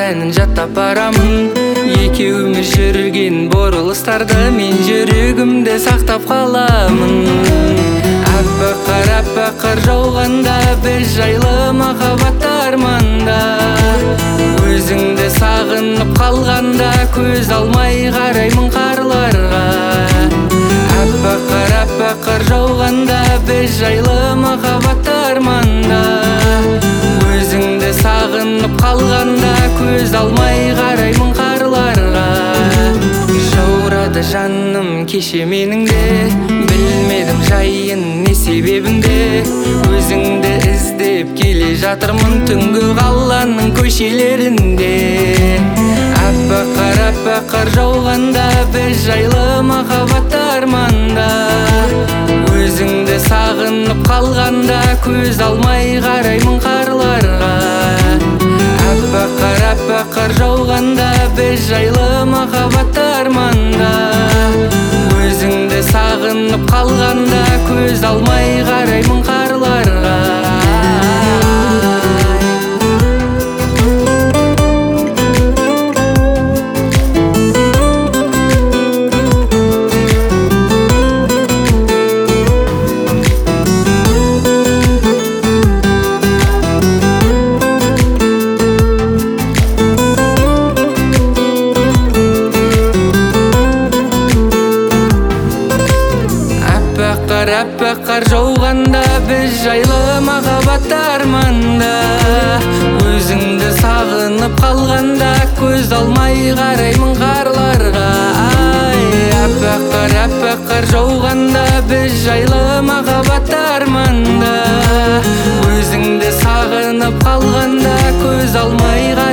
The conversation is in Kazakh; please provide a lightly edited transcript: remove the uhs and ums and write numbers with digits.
әнін жаттап барамын. Екеуміз жүрген бұрылыстарды мен жүрегімде сақтап қаламын. Аппақ қар жауғанда біз жайлы махаббат арманда. Өзіңді сағынып қалғанда көз алмай қараймын қарларға. Аппақ қар жауғанда біз жайлы махаббат арманда. Өзіңді сағынып қалғанда көз алмай қараймын қарларға. Жаурады жаным кеше менің де, білмедім жайын не себебінде. Өзіңді іздеп келе жатырмын түнгі қаланың көшелерінде. Аппақ қар жауғанда біз жайлы махаббат арманда. Өзіңді сағынып қалғанда көз алмай қараймын қарларға. Аппақ қар жауғанда біз жайлы махаббат арманда. Өзіңді сағынып қалғанда көз алмай қараймын қарларға. Аппақ қар жауғанда біз жайлы махаббат арманда. Өзіңді сағынып қалғанда көз алмай қараймын қарларға. Аппақ қар жауғанда біз жайлы махаббат арманда. Өзіңді сағынып қалғанда көз алмай